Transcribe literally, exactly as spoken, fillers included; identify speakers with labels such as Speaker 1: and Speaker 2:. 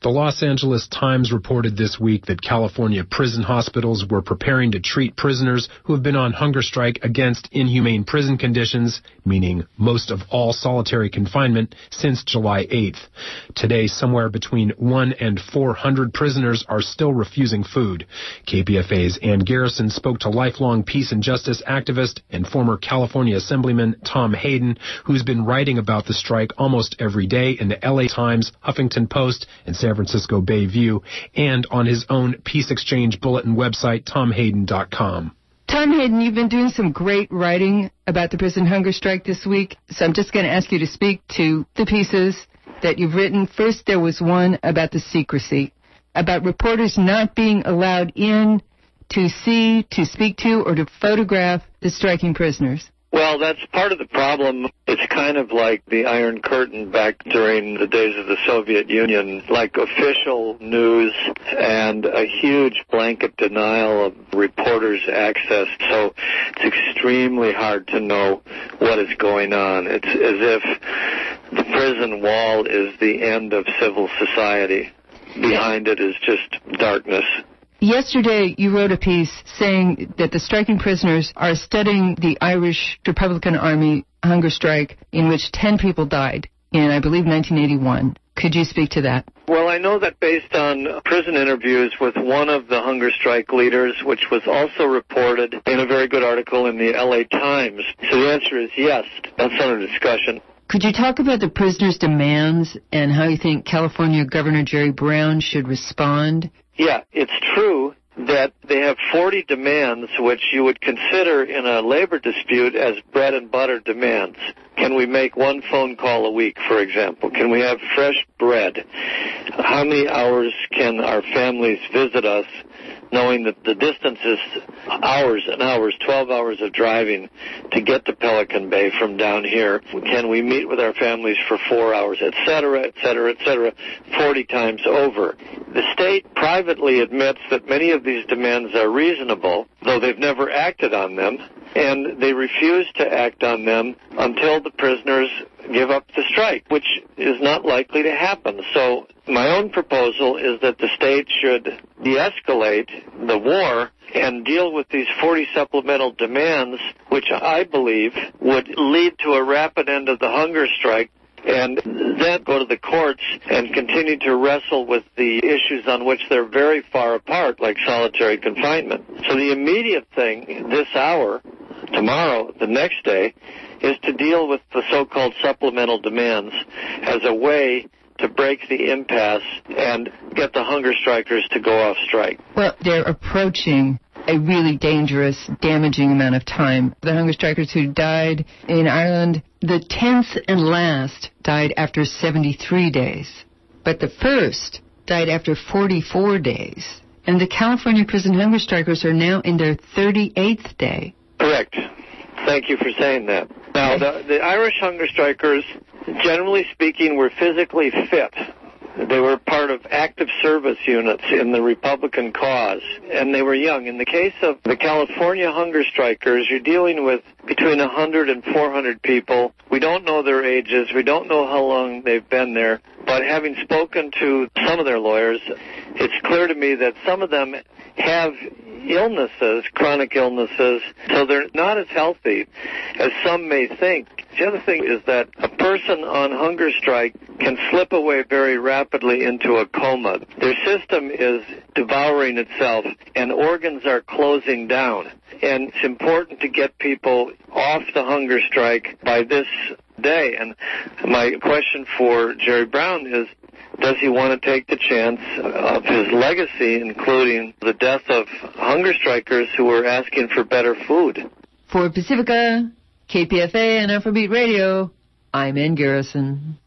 Speaker 1: The Los Angeles Times reported this week that California prison hospitals were preparing to treat prisoners who have been on hunger strike against inhumane prison conditions, meaning most of all solitary confinement, since July eighth. Today, somewhere between one and four hundred prisoners are still refusing food. K P F A's Ann Garrison spoke to lifelong peace and justice activist and former California Assemblyman Tom Hayden, who's been writing about the strike almost every day in the L A Times, Huffington Post, and San Francisco Bay View, and on his own Peace Exchange bulletin website, tom hayden dot com.
Speaker 2: Tom Hayden, you've been doing some great writing about the prison hunger strike this week, so I'm just going to ask you to speak to the pieces that you've written. First, there was one about the secrecy, about reporters not being allowed in to see, to speak to, or to photograph the striking prisoners.
Speaker 3: Well, that's part of the problem. It's kind of like the Iron Curtain back during the days of the Soviet Union, like official news and a huge blanket denial of reporters' access. So it's extremely hard to know what is going on. It's as if the prison wall is the end of civil society. Behind it is just darkness.
Speaker 2: Yesterday, you wrote a piece saying that the striking prisoners are studying the Irish Republican Army hunger strike in which ten people died in, I believe, nineteen eighty-one. Could you speak to that?
Speaker 3: Well, I know that based on prison interviews with one of the hunger strike leaders, which was also reported in a very good article in the L A Times. So the answer is yes. That's under discussion.
Speaker 2: Could you talk about the prisoners' demands and how you think California Governor Jerry Brown should respond?
Speaker 3: Yeah, it's true that they have forty demands which you would consider in a labor dispute as bread and butter demands. Can we make one phone call a week, for example? Can we have fresh bread? How many hours can our families visit us, knowing that the distance is hours and hours, twelve hours of driving to get to Pelican Bay from down here? Can we meet with our families for four hours, et cetera, et cetera, et cetera, forty times over? The state privately admits that many of these demands are reasonable, though they've never acted on them, and they refuse to act on them until the prisoners give up the strike, which is not likely to happen. So my own proposal is that the state should de-escalate the war and deal with these forty supplemental demands, which I believe would lead to a rapid end of the hunger strike, and then go to the courts and continue to wrestle with the issues on which they're very far apart, like solitary confinement. So the immediate thing this hour, tomorrow, the next day, is to deal with the so-called supplemental demands as a way to break the impasse and get the hunger strikers to go off strike.
Speaker 2: Well, they're approaching a really dangerous, damaging amount of time. The hunger strikers who died in Ireland, the tenth and last, died after seventy-three days. But the first died after forty-four days. And the California prison hunger strikers are now in their thirty-eighth day.
Speaker 3: Correct. Thank you for saying that. Now, the, the Irish hunger strikers, generally speaking, were physically fit. They were part of active service units in the Republican cause, and they were young. In the case of the California hunger strikers, you're dealing with between one hundred and four hundred people. We don't know their ages. We don't know how long they've been there. But having spoken to some of their lawyers, it's clear to me that some of them have illnesses, chronic illnesses, so they're not as healthy as some may think. The other thing is that a person on hunger strike can slip away very rapidly into a coma. Their system is devouring itself, and organs are closing down. And it's important to get people off the hunger strike by this day. And my question for Jerry Brown is, does he want to take the chance of his legacy, including the death of hunger strikers who were asking for better food?
Speaker 2: For Pacifica, K P F A, and Afrobeat Radio, I'm Ann Garrison.